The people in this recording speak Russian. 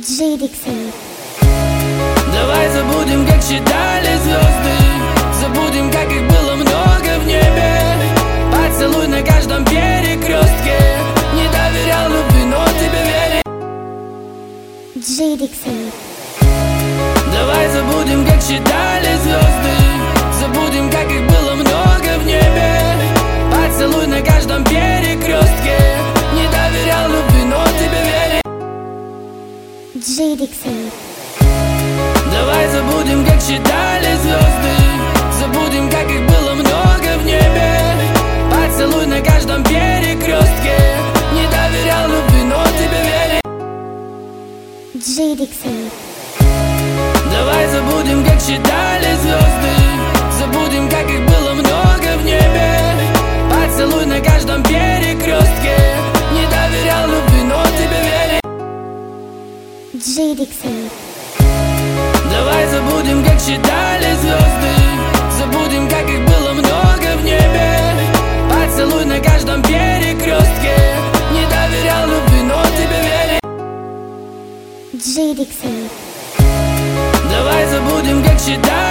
Диджей Диксон. Давай забудем, как считали звезды, забудем, как их было много в небе. Поцелуй на каждом перекрестке. Не доверял любви, но тебе верю. Диджей Диксон. Давай забудем, как считали звезды, забудем, как их было много в небе. Поцелуй на каждом перекрестке. Не доверял любви, но тебе верю. Диджей Диксон. Давай забудем, как считали звезды, забудем, как их было много в небе. Поцелуй на каждом перекрестке. Не доверял любви, но тебе верю. Диджей Диксон. Давай забудем, как считали звезды, забудем, как их было много в небе. Поцелуй на каждом перекрестке. Не доверял любви, но тебе верю. Диджей Диксон. Давай забудем, как считали звезды, забудем, как их было много в небе. Поцелуй на каждом перекрестке. Не доверял любви, но тебе верю. Диджей Диксон. Давай забудем, как считали